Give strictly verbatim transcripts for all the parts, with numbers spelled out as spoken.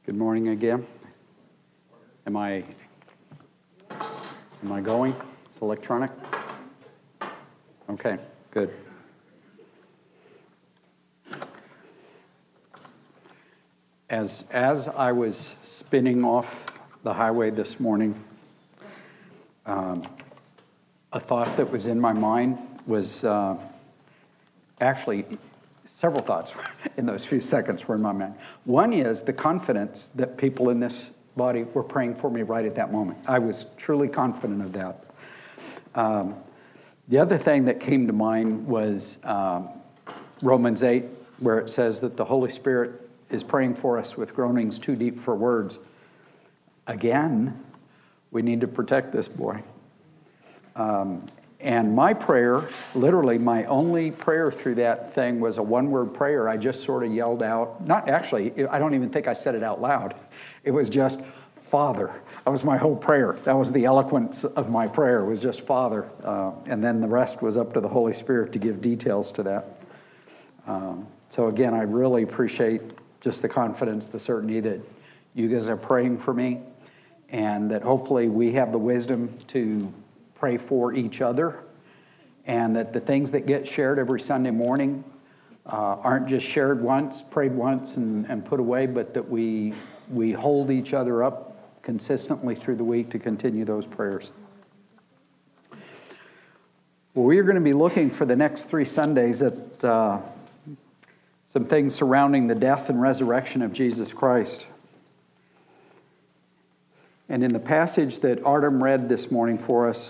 Good morning again. Am I am I going? It's electronic? Okay, good. As as I was spinning off the highway this morning, um, a thought that was in my mind was uh, actually several thoughts in those few seconds were in my mind. One is the confidence that people in this body were praying for me right at that moment. I was truly confident of that. Um, the other thing that came to mind was um, Romans eight, where it says that the Holy Spirit is praying for us with groanings too deep for words. Again, we need to protect this boy. Um, and my prayer, literally my only prayer through that thing was a one-word prayer. I just sort of yelled out, not actually, I don't even think I said it out loud. It was just, Father. That was my whole prayer. That was the eloquence of my prayer, was just Father. Uh, and then the rest was up to the Holy Spirit to give details to that. Um, so again, I really appreciate just the confidence, the certainty that you guys are praying for me, and that hopefully we have the wisdom to pray for each other, and that the things that get shared every Sunday morning uh, aren't just shared once, prayed once, and, and put away, but that we we hold each other up consistently through the week to continue those prayers. Well, we are going to be looking for the next three Sundays at uh, some things surrounding the death and resurrection of Jesus Christ. And in the passage that Artem read this morning for us,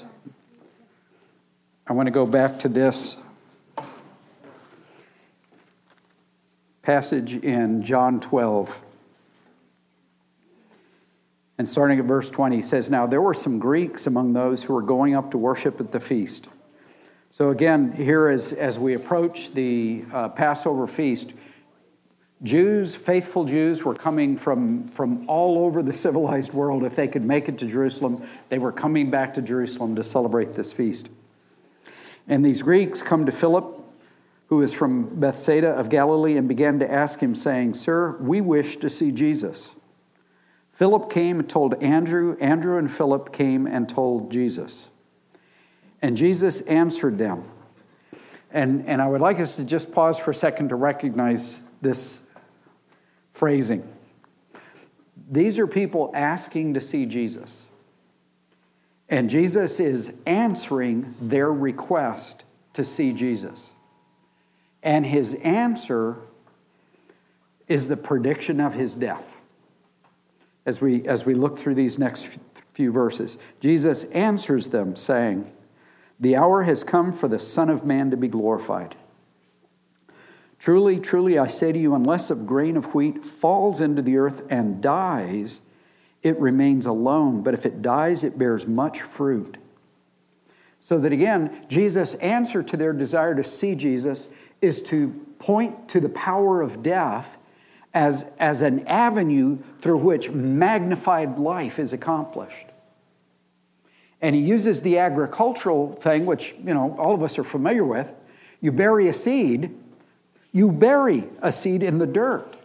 I want to go back to this passage in John twelve. And starting at verse twenty, he says, "Now there were some Greeks among those who were going up to worship at the feast." So again, here as, as we approach the uh, Passover feast, Jews, faithful Jews, were coming from, from all over the civilized world. If they could make it to Jerusalem, they were coming back to Jerusalem to celebrate this feast. And these Greeks come to Philip, who is from Bethsaida of Galilee, and began to ask him, saying, "Sir, we wish to see Jesus." Philip came and told Andrew. Andrew and Philip came and told Jesus. And Jesus answered them. And, and I would like us to just pause for a second to recognize this phrasing. These are people asking to see Jesus. And Jesus is answering their request to see Jesus. And his answer is the prediction of his death. As we, as we look through these next few verses, Jesus answers them saying, "The hour has come for the Son of Man to be glorified. Truly, truly, I say to you, unless a grain of wheat falls into the earth and dies, it remains alone. But if it dies, it bears much fruit." So that again, Jesus' answer to their desire to see Jesus is to point to the power of death as, as an avenue through which magnified life is accomplished. And he uses the agricultural thing, which, you know, all of us are familiar with. You bury a seed, you bury a seed in the dirt.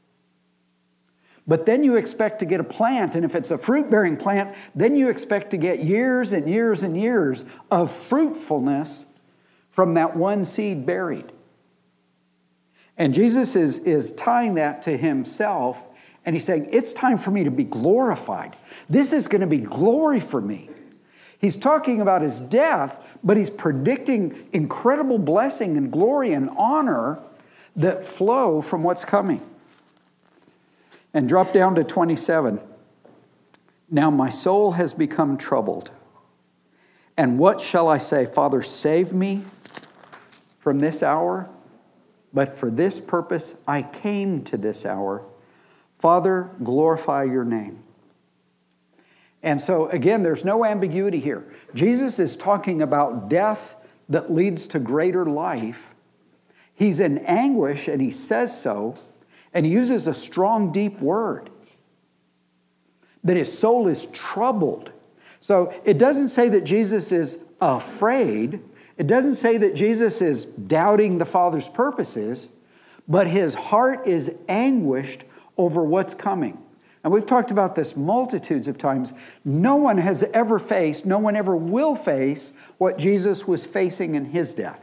But then you expect to get a plant, and if it's a fruit-bearing plant, then you expect to get years and years and years of fruitfulness from that one seed buried. And Jesus is, is tying that to himself, and he's saying, it's time for me to be glorified. This is going to be glory for me. He's talking about his death, but he's predicting incredible blessing and glory and honor that flow from what's coming. And drop down to twenty-seven. "Now my soul has become troubled. And what shall I say? Father, save me from this hour? But for this purpose I came to this hour. Father, glorify your name." And so, again, there's no ambiguity here. Jesus is talking about death that leads to greater life. He's in anguish, and he says so, and he uses a strong, deep word. That his soul is troubled. So it doesn't say that Jesus is afraid. It doesn't say that Jesus is doubting the Father's purposes, but his heart is anguished over what's coming. And we've talked about this multitudes of times. No one has ever faced, no one ever will face what Jesus was facing in his death.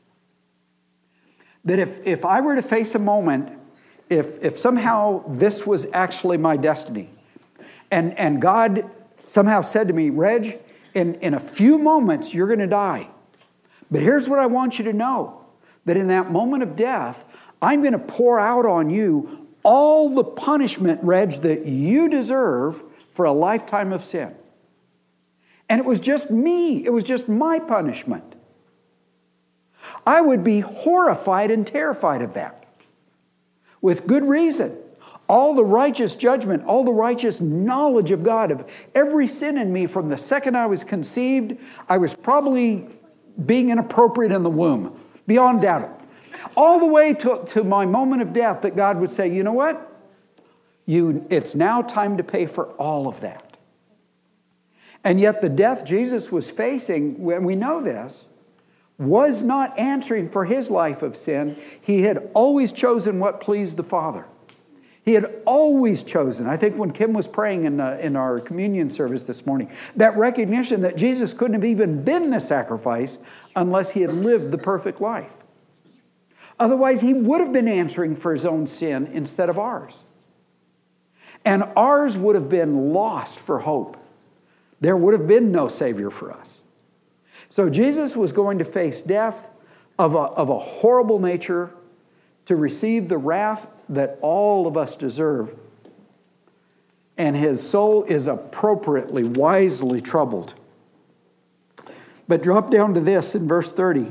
That if, if I were to face a moment, if, if somehow this was actually my destiny, and, and God somehow said to me, Reg, in, in a few moments you're going to die. But here's what I want you to know, that in that moment of death, I'm going to pour out on you all the punishment, Reg, that you deserve for a lifetime of sin. And it was just me. It was just my punishment. I would be horrified and terrified of that. With good reason. All the righteous judgment, all the righteous knowledge of God, of every sin in me from the second I was conceived, I was probably being inappropriate in the womb, beyond doubt. All the way to, to my moment of death, that God would say, you know what? You, it's now time to pay for all of that. And yet the death Jesus was facing, when we know this, was not answering for his life of sin. He had always chosen what pleased the Father. He had always chosen, I think when Kim was praying in, uh, in our communion service this morning, that recognition that Jesus couldn't have even been the sacrifice unless he had lived the perfect life. Otherwise, he would have been answering for his own sin instead of ours. And ours would have been lost for hope. There would have been no Savior for us. So Jesus was going to face death of a, of a horrible nature to receive the wrath that all of us deserve. And his soul is appropriately, wisely troubled. But drop down to this in verse thirty.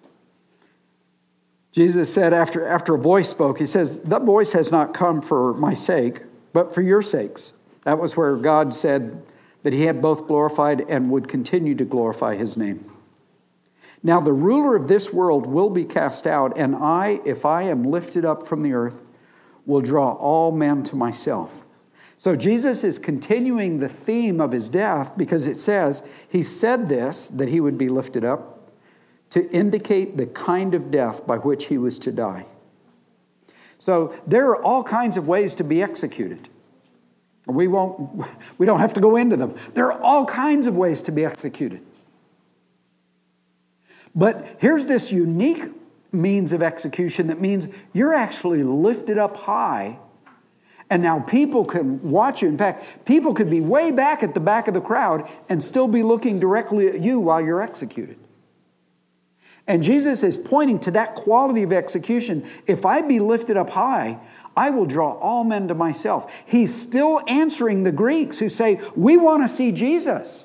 Jesus said, after, after a voice spoke, he says, that voice has not come for my sake, but for your sakes. That was where God said that he had both glorified and would continue to glorify his name. Now the ruler of this world will be cast out, and I, if I am lifted up from the earth, will draw all men to myself. So Jesus is continuing the theme of his death, because it says he said this, that he would be lifted up, to indicate the kind of death by which he was to die. So there are all kinds of ways to be executed. We won't, we don't have to go into them. There are all kinds of ways to be executed. But here's this unique means of execution that means you're actually lifted up high, and now people can watch you. In fact, people could be way back at the back of the crowd and still be looking directly at you while you're executed. And Jesus is pointing to that quality of execution. If I be lifted up high, I will draw all men to myself. He's still answering the Greeks who say, we want to see Jesus.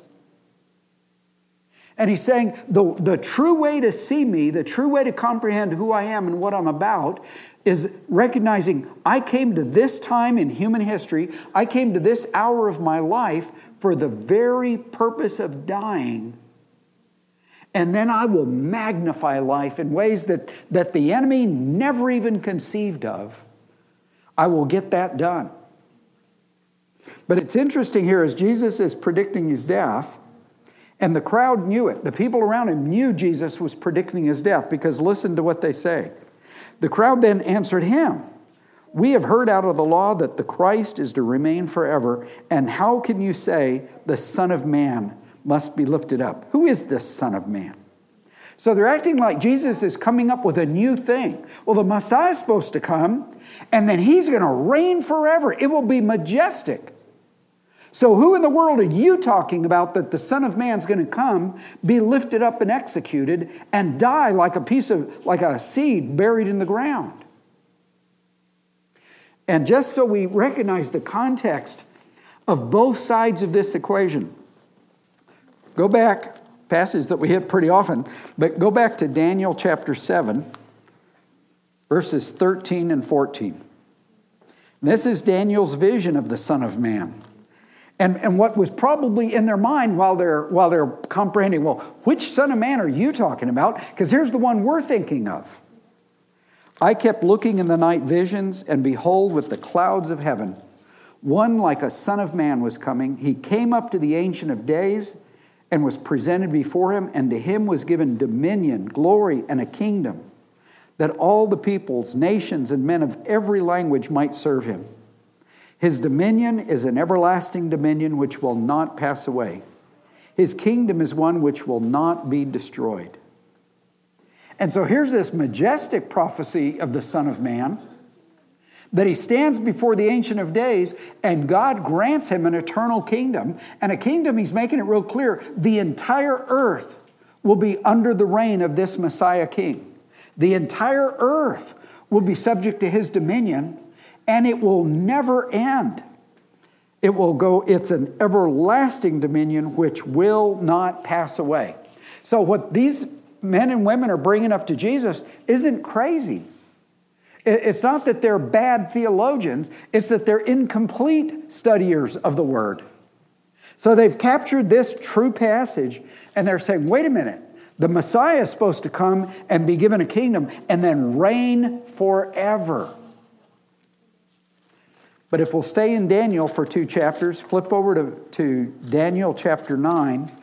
And he's saying, the, the true way to see me, the true way to comprehend who I am and what I'm about, is recognizing I came to this time in human history, I came to this hour of my life for the very purpose of dying. And then I will magnify life in ways that, that the enemy never even conceived of. I will get that done. But it's interesting here as Jesus is predicting his death, and the crowd knew it. The people around him knew Jesus was predicting his death, because listen to what they say. The crowd then answered him, we have heard out of the law that the Christ is to remain forever, and how can you say the Son of Man must be lifted up? Who is this Son of Man? So they're acting like Jesus is coming up with a new thing. Well, the Messiah is supposed to come, and then he's going to reign forever. It will be majestic. So who in the world are you talking about that the Son of Man's going to come, be lifted up and executed, and die like a piece of, like a seed buried in the ground? And just so we recognize the context of both sides of this equation, go back, passage that we hit pretty often, but go back to Daniel chapter seven, verses thirteen and fourteen. This is Daniel's vision of the Son of Man. And, and what was probably in their mind while they're, while they're comprehending, well, which Son of Man are you talking about? Because here's the one we're thinking of. I kept looking in the night visions, and behold, with the clouds of heaven, one like a Son of Man was coming. He came up to the Ancient of Days, and was presented before him, and to him was given dominion, glory, and a kingdom, that all the peoples, nations, and men of every language might serve him. His dominion is an everlasting dominion which will not pass away. His kingdom is one which will not be destroyed. And so here's this majestic prophecy of the Son of Man, that he stands before the Ancient of Days, and God grants him an eternal kingdom. And a kingdom, he's making it real clear, the entire earth will be under the reign of this Messiah King. The entire earth will be subject to his dominion, and it will never end. It will go, it's an everlasting dominion which will not pass away. So what these men and women are bringing up to Jesus isn't crazy. It's not that they're bad theologians, it's that they're incomplete studiers of the Word. So they've captured this true passage, and they're saying, wait a minute, the Messiah is supposed to come and be given a kingdom and then reign forever. But if we'll stay in Daniel for two chapters, flip over to, to Daniel chapter nine.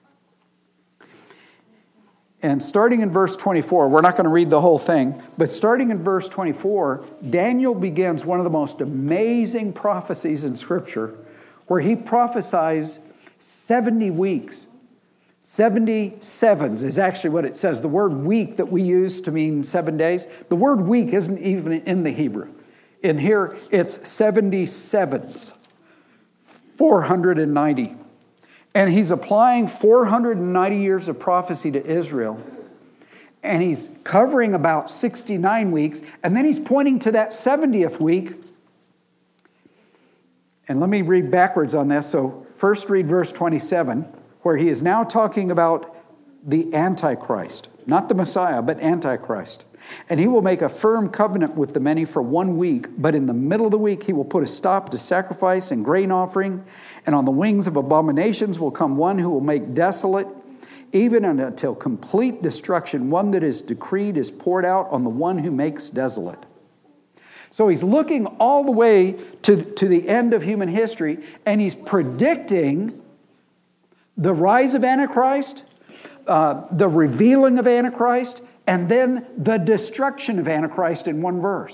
And starting in verse twenty-four, we're not going to read the whole thing, but starting in verse twenty-four, Daniel begins one of the most amazing prophecies in Scripture, where he prophesies seventy weeks. seventy sevens is actually what it says. The word week that we use to mean seven days, the word week isn't even in the Hebrew. In here, it's seventy sevens, four hundred ninety. And he's applying four hundred ninety years of prophecy to Israel. And he's covering about sixty-nine weeks. And then he's pointing to that seventieth week. And let me read backwards on this. So first read verse twenty-seven, where he is now talking about the Antichrist. Not the Messiah, but Antichrist. And he will make a firm covenant with the many for one week, but in the middle of the week he will put a stop to sacrifice and grain offering, and on the wings of abominations will come one who will make desolate, even until complete destruction. One that is decreed is poured out on the one who makes desolate. So he's looking all the way to, to the end of human history, and he's predicting the rise of Antichrist, uh, the revealing of Antichrist, and then the destruction of Antichrist in one verse.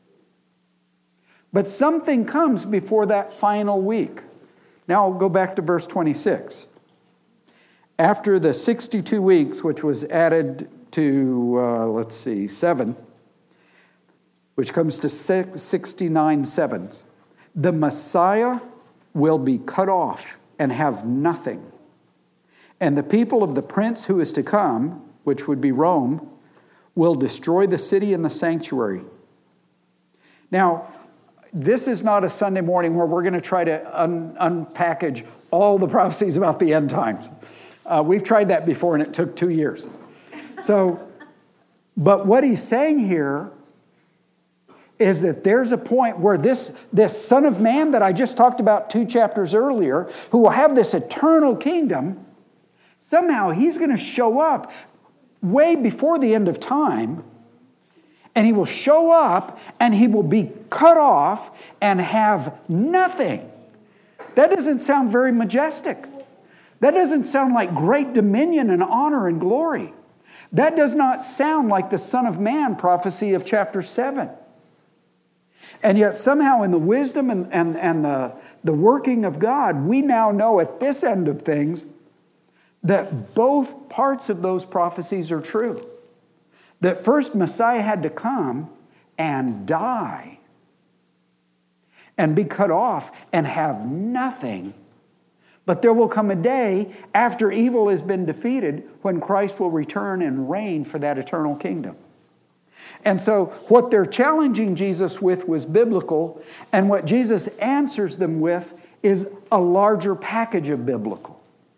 But something comes before that final week. Now I'll go back to verse twenty-six. After the sixty-two weeks, which was added to, uh, let's see, seven, which comes to sixty-nine sevens, the Messiah will be cut off and have nothing. And the people of the prince who is to come, which would be Rome, will destroy the city and the sanctuary. Now, this is not a Sunday morning where we're going to try to un- unpackage all the prophecies about the end times. Uh, we've tried that before and it took two years. So, but what he's saying here is that there's a point where this, this Son of Man that I just talked about two chapters earlier, who will have this eternal kingdom, somehow he's going to show up way before the end of time, and he will show up and he will be cut off and have nothing. That doesn't sound very majestic. That doesn't sound like great dominion and honor and glory. That does not sound like the Son of Man prophecy of chapter seven. And yet somehow in the wisdom and, and, and the, the working of God, we now know at this end of things that both parts of those prophecies are true. That first Messiah had to come and die and be cut off and have nothing. But there will come a day after evil has been defeated when Christ will return and reign for that eternal kingdom. And so what they're challenging Jesus with was biblical, and what Jesus answers them with is a larger package of biblical.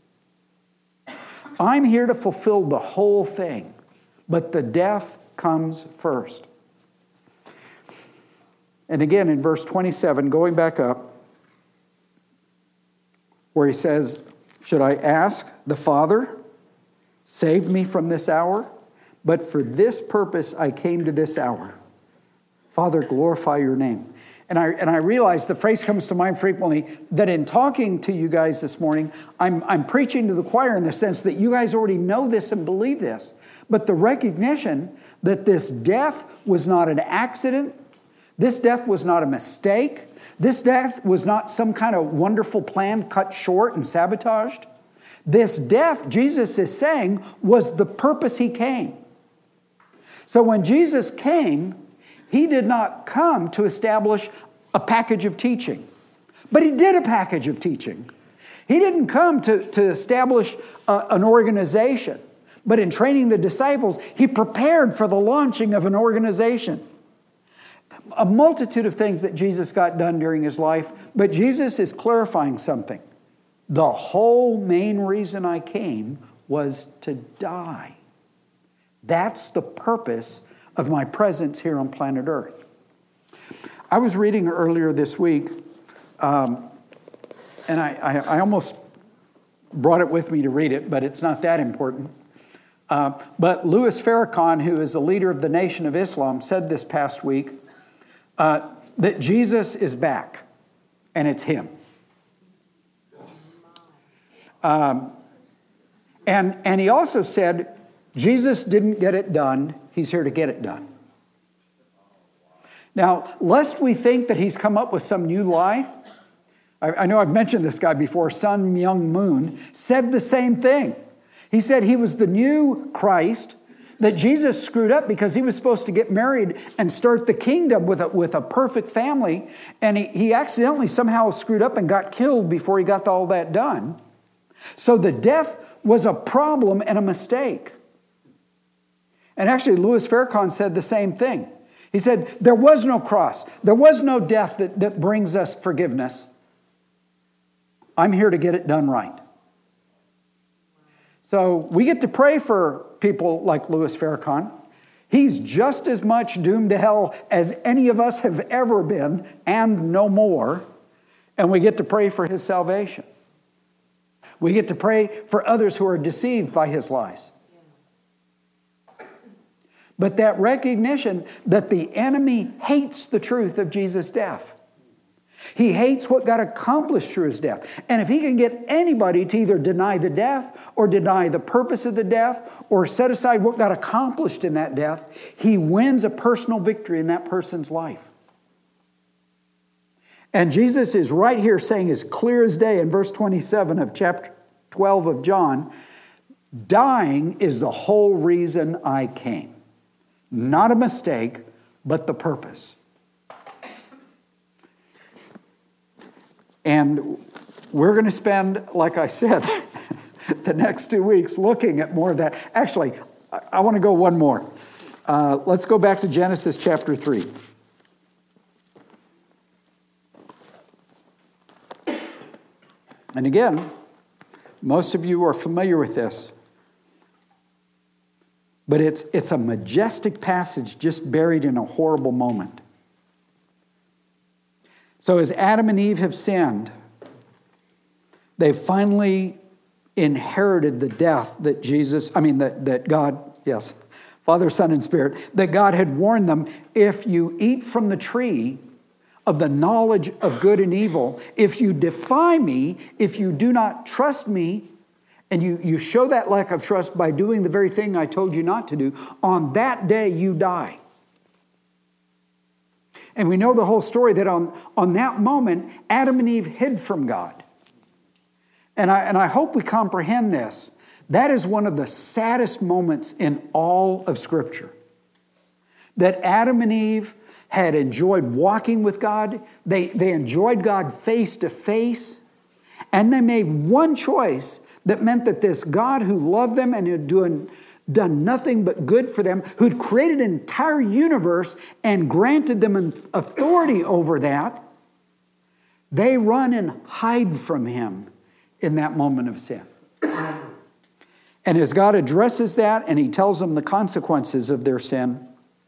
I'm here to fulfill the whole thing, but the death comes first. And again, in verse twenty-seven, going back up, where he says, should I ask the Father, save me from this hour? But for this purpose I came to this hour. Father, glorify your name. And I and I realize the phrase comes to mind frequently that in talking to you guys this morning, I'm, I'm preaching to the choir in the sense that you guys already know this and believe this. But the recognition that this death was not an accident, This death was not a mistake. This death was not some kind of wonderful plan cut short and sabotaged. This death, Jesus is saying, was the purpose he came. So when Jesus came, he did not come to establish a package of teaching. But he did a package of teaching. He didn't come to, to establish a, an organization. But in training the disciples, he prepared for the launching of an organization. A multitude of things that Jesus got done during his life, but Jesus is clarifying something. The whole main reason I came was to die. That's the purpose of my presence here on planet Earth. I was reading earlier this week, um, and I, I, I almost brought it with me to read it, but it's not that important. Uh, but Louis Farrakhan, who is the leader of the Nation of Islam, said this past week uh, that Jesus is back, and it's him. Um, and, and he also said, Jesus didn't get it done, he's here to get it done. Now, lest we think that he's come up with some new lie, I, I know I've mentioned this guy before, Sun Myung Moon, said the same thing. He said he was the new Christ, that Jesus screwed up because he was supposed to get married and start the kingdom with a, with a perfect family, and he, he accidentally somehow screwed up and got killed before he got all that done. So the death was a problem and a mistake. And actually, Louis Farrakhan said the same thing. He said, there was no cross. There was no death that, that brings us forgiveness. I'm here to get it done right. So we get to pray for people like Louis Farrakhan. He's just as much doomed to hell as any of us have ever been, and no more. And we get to pray for his salvation. We get to pray for others who are deceived by his lies. But that recognition that the enemy hates the truth of Jesus' death. He hates what got accomplished through his death. And if he can get anybody to either deny the death or deny the purpose of the death or set aside what got accomplished in that death, he wins a personal victory in that person's life. And Jesus is right here saying as clear as day in verse twenty-seven of chapter twelve of John, dying is the whole reason I came. Not a mistake, but the purpose. And we're going to spend, like I said, the next two weeks looking at more of that. Actually, I, I want to go one more. Uh, let's go back to Genesis chapter three. And again, most of you are familiar with this. But it's, it's a majestic passage just buried in a horrible moment. So as Adam and Eve have sinned, they finally inherited the death that Jesus, I mean, that, that God, yes, Father, Son, and Spirit, that God had warned them, if you eat from the tree of the knowledge of good and evil, if you defy me, if you do not trust me, and you, you show that lack of trust by doing the very thing I told you not to do, on that day you die. And we know the whole story that on, on that moment, Adam and Eve hid from God. And I, and I hope we comprehend this. That is one of the saddest moments in all of Scripture. That Adam and Eve had enjoyed walking with God. They, they enjoyed God face to face. And they made one choice that meant that this God who loved them and had doing, done nothing but good for them, who'd created an entire universe and granted them an authority over that, they run and hide from him in that moment of sin. And as God addresses that and he tells them the consequences of their sin,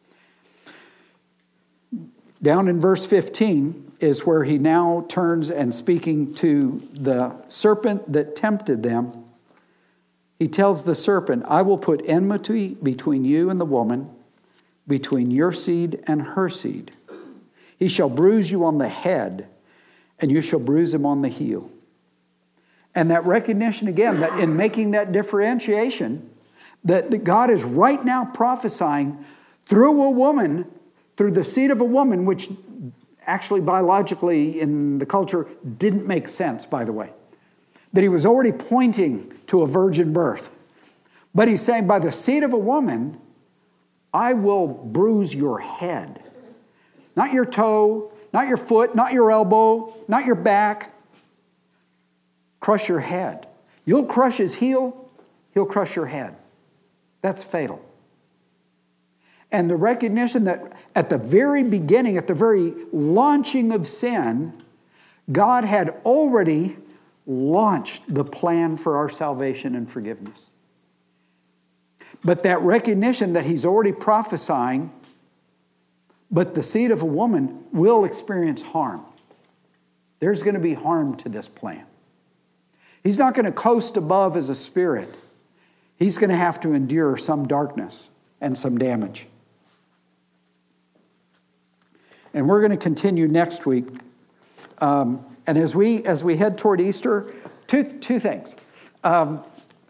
down in verse fifteen is where he now turns and speaking to the serpent that tempted them. He tells the serpent, I will put enmity between you and the woman, between your seed and her seed. He shall bruise you on the head, and you shall bruise him on the heel. And that recognition again, that in making that differentiation, that God is right now prophesying through a woman, through the seed of a woman, which actually biologically in the culture didn't make sense, by the way. That he was already pointing to a virgin birth. But he's saying, by the seed of a woman, I will bruise your head. Not your toe, not your foot, not your elbow, not your back. Crush your head. You'll crush his heel, he'll crush your head. That's fatal. And the recognition that at the very beginning, at the very launching of sin, God had already launched the plan for our salvation and forgiveness. But that recognition that he's already prophesying, but the seed of a woman will experience harm. There's going to be harm to this plan. He's not going to coast above as a spirit. He's going to have to endure some darkness and some damage. And we're going to continue next week. Um, and as we as we head toward Easter, two two things. Um,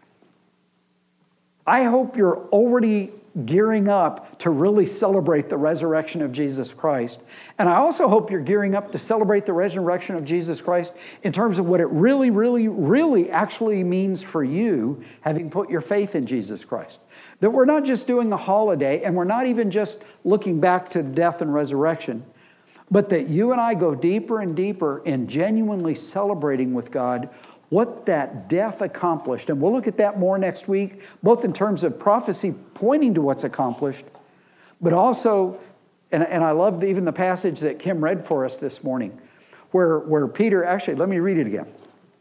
I hope you're already gearing up to really celebrate the resurrection of Jesus Christ. And I also hope you're gearing up to celebrate the resurrection of Jesus Christ in terms of what it really, really, really actually means for you, having put your faith in Jesus Christ. That we're not just doing a holiday, and we're not even just looking back to death and resurrection, but that you and I go deeper and deeper in genuinely celebrating with God what that death accomplished. And we'll look at that more next week, both in terms of prophecy pointing to what's accomplished, but also, and, and I love even the passage that Kim read for us this morning, where, where Peter, actually, let me read it again.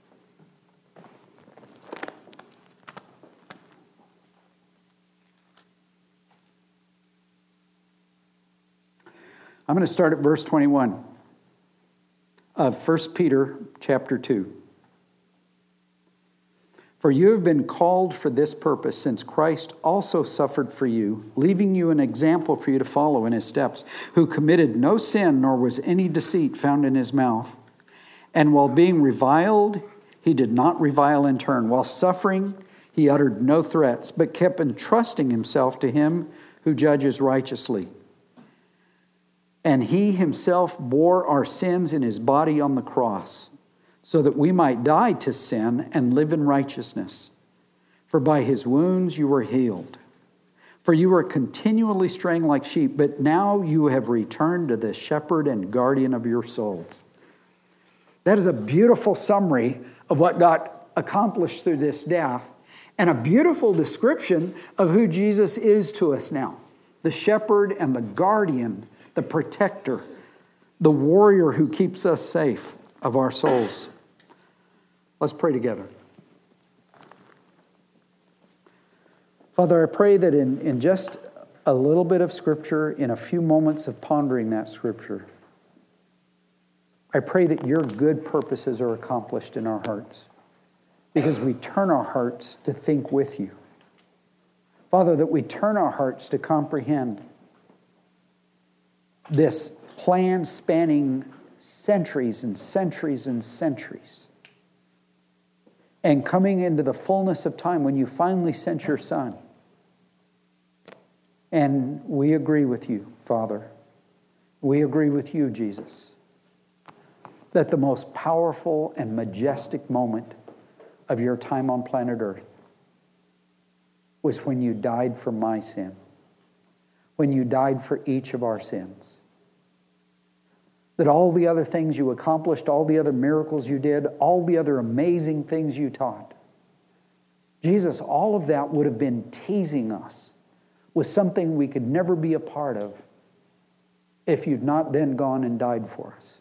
I'm going to start at verse twenty-one of First Peter chapter two. For you have been called for this purpose, since Christ also suffered for you, leaving you an example for you to follow in his steps, who committed no sin, nor was any deceit found in his mouth. And while being reviled, he did not revile in turn. While suffering, he uttered no threats, but kept entrusting himself to him who judges righteously. And he himself bore our sins in his body on the cross, so that we might die to sin and live in righteousness. For by his wounds you were healed. For you were continually straying like sheep, but now you have returned to the shepherd and guardian of your souls. That is a beautiful summary of what got accomplished through this death, and a beautiful description of who Jesus is to us now. The shepherd and the guardian, the protector, the warrior who keeps us safe of our souls. Let's pray together. Father, I pray that in, in just a little bit of Scripture, in a few moments of pondering that Scripture, I pray that your good purposes are accomplished in our hearts, because we turn our hearts to think with you. Father, that we turn our hearts to comprehend this plan spanning centuries and centuries and centuries. And coming into the fullness of time when you finally sent your Son. And we agree with you, Father. We agree with you, Jesus, that the most powerful and majestic moment of your time on planet Earth was when you died for my sin, when you died for each of our sins. That all the other things you accomplished, all the other miracles you did, all the other amazing things you taught, Jesus, all of that would have been teasing us with something we could never be a part of if you'd not then gone and died for us.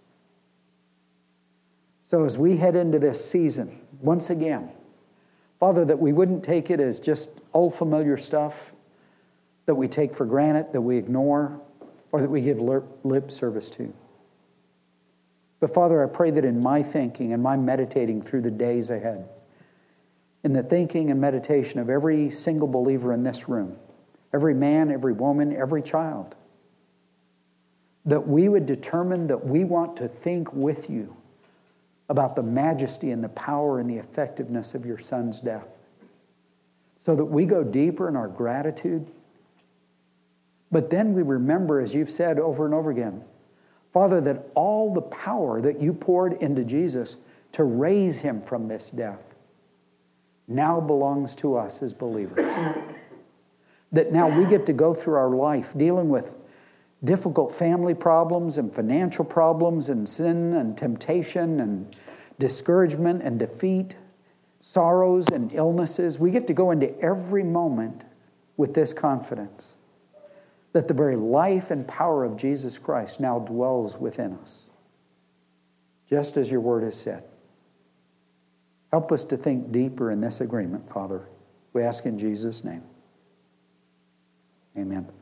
So as we head into this season, once again, Father, that we wouldn't take it as just old familiar stuff that we take for granted, that we ignore, or that we give lip service to. But Father, I pray that in my thinking and my meditating through the days ahead, in the thinking and meditation of every single believer in this room, every man, every woman, every child, that we would determine that we want to think with you about the majesty and the power and the effectiveness of your Son's death, so that we go deeper in our gratitude, But then we remember, as you've said over and over again, Father, that all the power that you poured into Jesus to raise him from this death now belongs to us as believers. That now we get to go through our life dealing with difficult family problems and financial problems and sin and temptation and discouragement and defeat, sorrows and illnesses. We get to go into every moment with this confidence that the very life and power of Jesus Christ now dwells within us, just as your word has said. Help us to think deeper in this agreement, Father. We ask in Jesus' name. Amen.